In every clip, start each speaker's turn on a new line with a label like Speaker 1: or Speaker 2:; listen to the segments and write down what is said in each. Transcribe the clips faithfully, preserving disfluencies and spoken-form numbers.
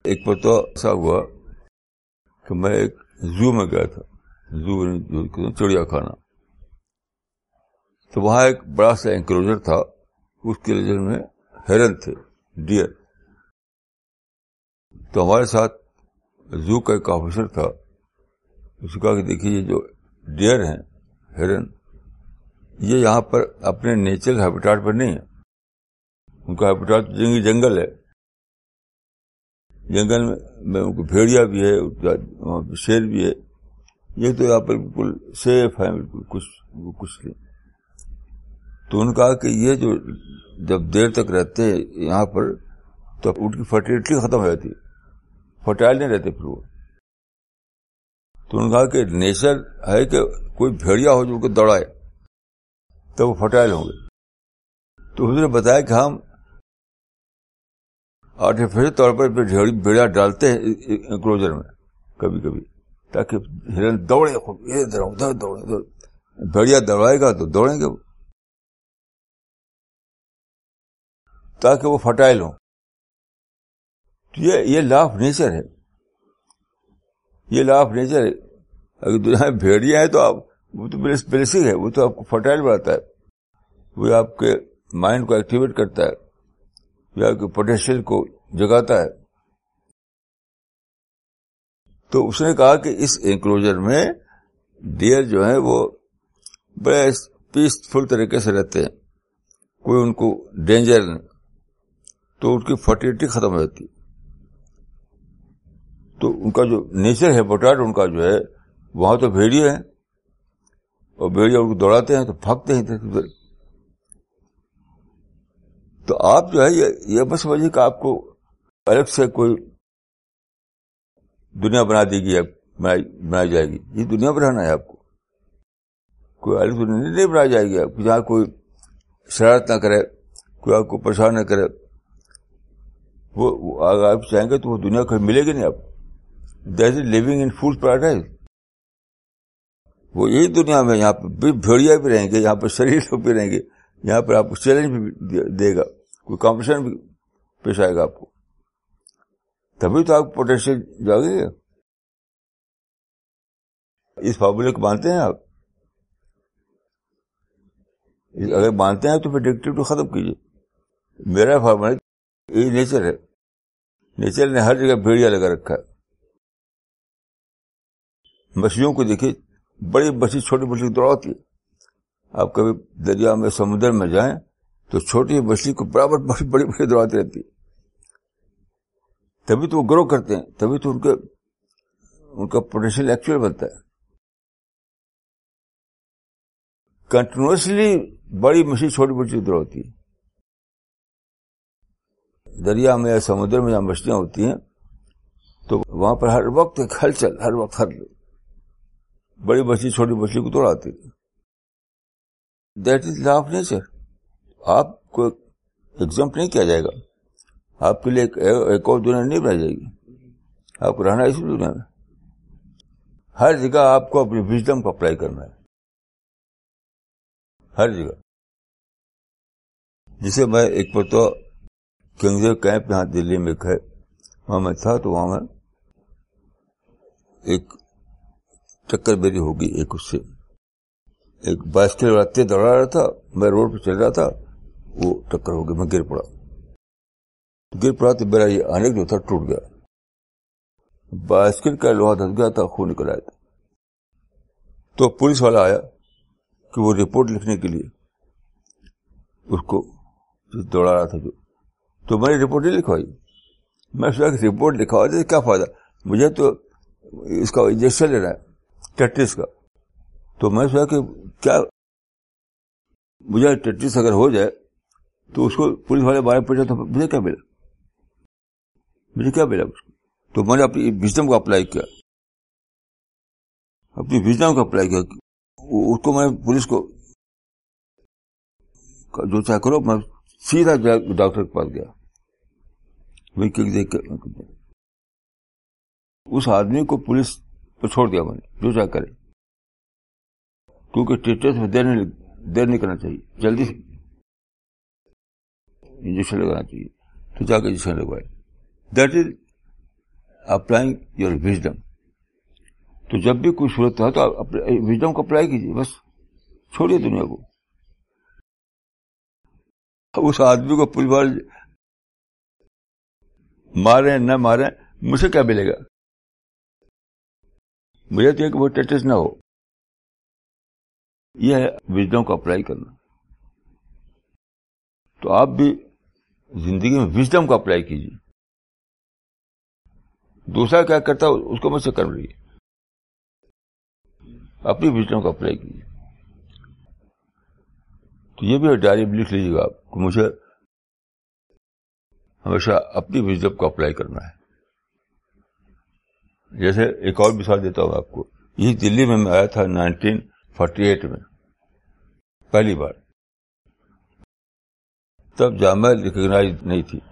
Speaker 1: ایک پر تو ایسا ہوا کہ میں ایک زو میں گیا تھا، زو چڑیا خانہ. تو وہاں ایک بڑا سا انکلوجر تھا، اس کے انکلوجر میں ہرن تھے، ڈیئر. تو ہمارے ساتھ زو کا ایک آفیسر تھا. اس نے کہا کہ دیکھیے یہ جو ڈیئر ہیں، ہرن، یہ یہاں پر اپنے نیچرل ہیبیٹاٹ پر نہیں ہے. ان کا ہیبیٹاٹ جنگل جنگل ہے. جنگل میں ان کو بھیڑیا بھی ہے، وہاں پہ شیر بھی ہے. یہ تو یہاں پر بالکل سیف ہے، بالکل کچھ کچھ نہیں. تو انہوں نے کہا کہ یہ جو جب دیر تک رہتے ہیں یہاں پر تو ان کی فرٹیلٹی ختم ہو جاتی ہے، فرٹائل نہیں رہتے پھر وہ. تو انہوں نے کہا کہ نیچر ہے کہ کوئی بھیڑیا ہو جو ان کو دوڑائے تب وہ فرٹائل ہوں گے. تو اس نے بتایا کہ ہم آرٹیفیشل طور پر بھیڑیا ڈالتے ہیں انکلوجر میں کبھی کبھی، تاکہ ہرن دوڑے، ادھر ادھر دوڑے. بھیڑیا دوڑائے گا تو دوڑیں گے تاکہ وہ فرٹائل ہوں. یہ یہ لا آف نیچر ہے، یہ لا آف نیچر ہے. اگر دنیا میں بھیڑیا ہے تو آپ وہ تو بیسک ہے، وہ تو آپ کو فرٹائل بناتا ہے، وہ آپ کے مائنڈ کو ایکٹیویٹ کرتا ہے، وہ آپ کے پوٹینشیل کو جگاتا ہے. تو اس نے کہا کہ اس انکلوجر میں ڈیئر جو ہیں وہ بڑے پیسفل طریقے سے رہتے ہیں، کوئی ان کو ڈینجر نہیں. تو ان کی فرٹیلٹی ختم ہو جاتی. تو ان کا جو نیچر ہیبیٹاٹ ان کا جو ہے وہاں تو بھیڑیے ہیں، اور بھیڑیا ان کو دوڑاتے ہیں تو بھاگتے ہیں ادھر ادھر. تو آپ جو ہے یہ بس سمجھیے کہ آپ کو الگ سے کوئی دنیا بنا دی گئی ہے، بنائی جائے گی. یہ دنیا بنانا ہے آپ کو، کوئی الگ دنیا نہیں بنائی جائے گی آپ کو جہاں کوئی شرارت نہ کرے، کوئی آپ کو پریشان نہ کرے. وہ اگر آپ چاہیں گے تو وہ دنیا کہیں ملے گی نہیں آپ کو. That is living in fool paradise. وہ یہی دنیا میں یہاں پہ بھیڑیا بھی رہیں گے، یہاں پر شریر لوگ بھی رہیں گے، یہاں پر آپ کو چیلنج بھی دے گا، کوئی کمپٹیشن بھی پیش آئے گا آپ کو. تبھی تو آپ کو پوٹینشیل جاگے گا. اس فارمولے کو مانتے ہیں آپ؟ اگر مانتے ہیں تو پھر ڈکٹیٹو ختم کیجیے. میرا فارمولہ یہ نیچر ہے، نیچر نے ہر جگہ بھیڑیا لگا رکھا ہے. مچھلیوں کو دیکھیے، بڑی مچھلی چھوٹی مچھلی دوڑاتی ہے. آپ کبھی دریا میں سمندر میں جائیں تو چھوٹی مچھلی کو برابر بڑی بڑی مچھلی دوڑاتی رہتی ہے. تبھی تو وہ گرو کرتے ہیں، تبھی تو ان کے ان کا پوٹینشیل ایکچوئل بنتا ہے. کنٹینیوسلی بڑی مچھلی چھوٹی مچھلی دوڑاتی ہے. دریا میں یا سمندر میں جہاں مچھلیاں ہوتی ہیں تو وہاں پر ہر وقت ایک ہلچل، ہر وقت ہر بڑی مچھلی چھوٹی مچھلی کو دوڑاتی ہے. That is law of nature. آپ کو ایگزمپٹ نہیں کیا جائے گا. آپ کے لیے ایک اور دنیا نہیں بنائی جائے گی. آپ کو رہنا اسی دنیا میں. ہر جگہ آپ کو اپنی وژڈم کو اپلائی کرنا ہے، ہر جگہ. جسے میں ایک پر تو کنگزے کیمپ یہاں دلی میں ہے، وہاں میں تھا. تو وہاں میں ایک ٹکر میری ہوگی، ایک اس سے ایک بائسکل والا تیز دوڑا رہا تھا، میں روڈ پہ چل رہا تھا، وہ ٹکر ہو گئی، میں گر پڑا. گر پڑا تو میرا یہ آنک جو تھا ٹوٹ گیا. بائسکل کا لوہا دھس گیا تھا، خون نکل آیا تھا. تو پولیس والا آیا کہ وہ رپورٹ لکھنے کے لیے اس کو دوڑا رہا تھا جو. تو میں نے رپورٹ نہیں لکھوائی. میں سوچا کہ رپورٹ لکھوا دے کیا فائدہ، مجھے تو اس کا انجیکشن لینا ہے ٹیٹنس کا. تو میں سوچا کہ کیا مجھے ٹیٹنس اگر ہو جائے تو اس کو پولیس والے بارے پڑ جائے تو مجھے کیا ملا، مجھے کیا ملا اس کو. تو میں نے اپنی وژڈم کو اپلائی کیا، اپنی وژڈم کو اپلائی کیا. اس کو میں پولیس کو جو چاہ کرو، میں سیدھا ڈاکٹر کے پاس گیا. اس آدمی کو پولیس پہ چھوڑ دیا میں نے، جو چاہ کرے، کیونکہ ٹیٹنس میں دیر نہیں دیر نہیں کرنا چاہیے، جلدی سے انجیکشن لگانا چاہیے. تو جا کے انجیکشن لگوائے. That is applying your wisdom. تو جب بھی کوئی صورت ہے تو آپ وزڈم کو اپلائی کیجیے, بس چھوڑیے دنیا کو. اس آدمی کو پولیس والے مارے نہ مارے مجھے کیا ملے گا؟ مجھے تو کہ وہ ٹیٹس نہ ہو. یہ ہے وزڈم کو اپلائی کرنا. تو آپ بھی زندگی میں وزڈم کو اپلائی کیجیے. دوسرا کیا کرتا ہے اس کو مجھ سے کر لیجیے, اپنی وزڈم کو اپلائی کیجیے. تو یہ بھی ڈائری میں لکھ لیجیے گا آپ کہ مجھے ہمیشہ اپنی وزڈم کو اپلائی کرنا ہے. جیسے ایک اور مثال دیتا ہوں آپ کو. یہ دلی میں میں آیا تھا نائنٹین فورٹی ایٹ میں پہلی بار. تب جامعہ ریکگنائز نہیں تھی,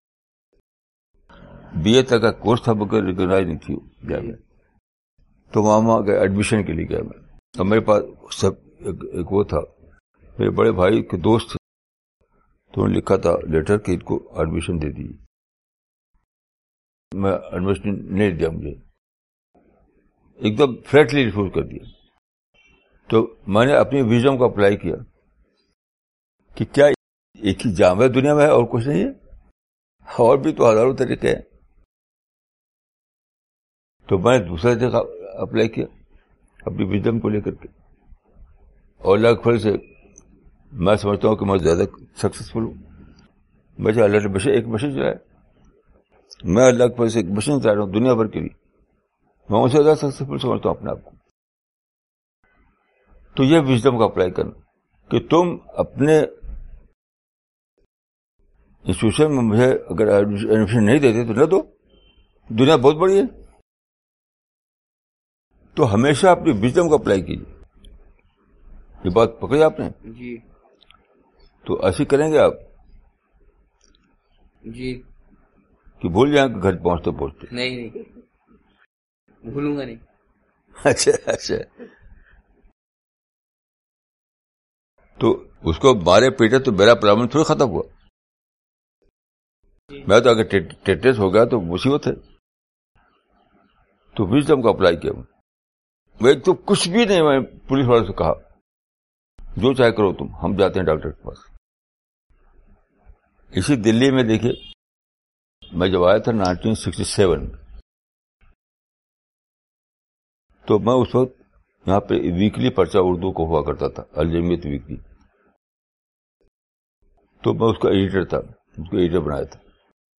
Speaker 1: بی اے تک کا کورس تھا مگر ریکگنائز نہیں تھی جامعہ. تو وہاں گئے ایڈمیشن کے لیے گیا میں. تو میرے پاس سب ایک, ایک وہ تھا میرے بڑے بھائی کے دوست تھے, تو انہوں نے لکھا تھا لیٹر کہ ان کو ایڈمیشن دے دی. میں ایڈمیشن نہیں دیا, مجھے ایک دم فلیٹلی ریفیوز کر دیا. تو میں نے اپنی وزڈم کو اپلائی کیا کہ کیا ایک ہی جامعہ دنیا میں ہے اور کچھ نہیں ہے, اور بھی تو ہزاروں طریقے ہیں. تو میں نے دوسرا جگہ اپلائی کیا اپنی وزڈم کو لے کر کے, اور اللہ کے فضل سے میں سمجھتا ہوں کہ میں زیادہ سکسیسفل ہوں. مجھے اللہ نے بشر ایک مشن چلایا, میں اللہ کے فضل سے ایک مشن چلا رہا ہوں دنیا بھر کے لیے. میں اسے زیادہ سکسیسفل سمجھتا ہوں اپنے آپ کو. تو یہ وزڈم کا اپلائی کرنا کہ تم اپنے انسٹیٹیوشن میں مجھے اگر ایڈمیشن نہیں دیتے تو نہ دو, دنیا بہت بڑی ہے. تو ہمیشہ اپنی وزڈم کو اپلائی کیجیے. یہ بات پکڑی آپ نے
Speaker 2: جی؟
Speaker 1: تو ایسے کریں گے آپ
Speaker 2: جی
Speaker 1: کہ بھول جائیں کہ گھر پہنچتے پہنچتے.
Speaker 2: نہیں نہیں بھولوں گا نہیں.
Speaker 1: اچھا اچھا. تو اس کو مارے پیٹے تو میرا پرابلم تھوڑی ختم ہوا. میں تو اگر ٹیٹس ہو گیا تو مصیبت ہے. تو وزڈم کو اپلائی کیا. میں تو کچھ بھی نہیں, میں پولیس والوں سے کہا جو چاہے کرو تم, ہم جاتے ہیں ڈاکٹر کے پاس. اسی دلی میں دیکھیے میں جب آیا تھا نائنٹین سکسٹی سیون, تو میں اس وقت یہاں پہ ویکلی پرچہ اردو کو ہوا کرتا تھا, الجمیت ویکلی. تو میں اس کا ایڈیٹر تھا, اس کو ایڈیٹر بنایا تھا.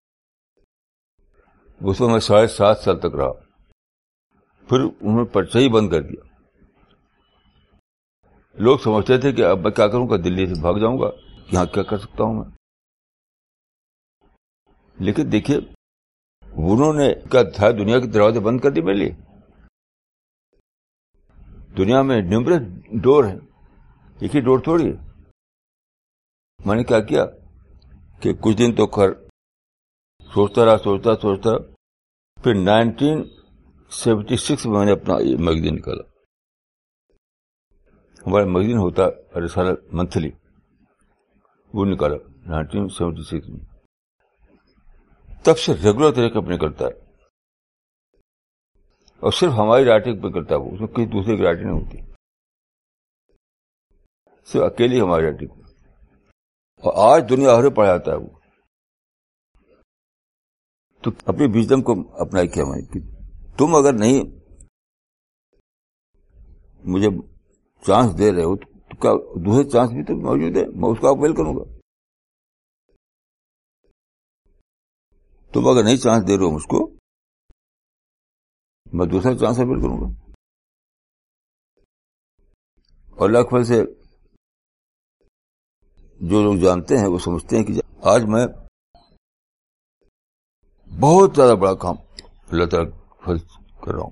Speaker 1: اس میں میں ساڑھے سات سال تک رہا. پھر انہوں نے پرچہ ہی بند کر دیا. لوگ سمجھتے تھے کہ اب میں کیا کروں گا, دلی سے بھاگ جاؤں گا, یہاں کیا کر سکتا ہوں میں. لیکن دیکھیے انہوں نے کیا تھا, دنیا کے دروازے بند کر دیے میرے لیے. دنیا میں نیومرس ڈور ہیں, ایک ہی ڈور تھوڑی ہے. میں نے کیا کیا کہ کچھ دن تو خیر سوچتا رہا سوچتا سوچتا پھر نائنٹین سیونٹی سکس میں میں نے اپنا میگزین نکالا. ہمارا میگزین ہوتا رسالہ منتھلی, وہ نکالا نائنٹین سیونٹی سکس میں. تب سے ریگولر طریقے پہ نکلتا ہے, اور صرف ہماری رائٹنگ پہ کرتا ہے وہ, اس میں کسی دوسرے کی رائٹنگ نہیں ہوتی, صرف اکیلی ہماری رائٹنگ پہ. اور آج دنیا بھر میں پڑھا جاتا ہے وہ. تو اپنی وزڈم کو اپلائی کیا میں کہ تم اگر نہیں مجھے چانس دے رہے ہو تو کیا دوسرے چانس بھی تو موجود ہے, میں اس کو اویل کروں گا. تم اگر نہیں چانس دے رہے ہو مجھ کو, میں دوسرا چانس اویل کروں گا. اور اللہ کے فضل سے جو لوگ جانتے ہیں وہ سمجھتے ہیں کہ آج میں بہت زیادہ بڑا کام اللہ تعالیٰ فضل کر رہا ہوں.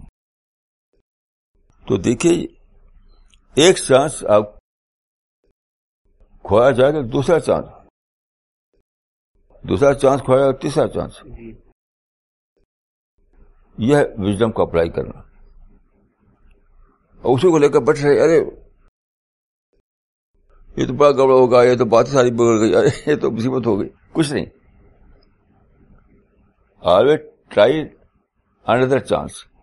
Speaker 1: تو دیکھیے ایک چانس آپ کھویا جائے گا, دوسرا چانس, دوسرا چانس کھویا جائے گا, تیسرا چانس. یہ ہے وزڈم کو اپلائی کرنا. اور اسی کو لے کر بیٹھ رہے, ارے یہ تو بڑا گڑبڑ ہوگا, یہ تو باتیں ساری بگڑ گئی, ارے یہ تو مصیبت ہو گئی. کچھ نہیں. Always try another chance.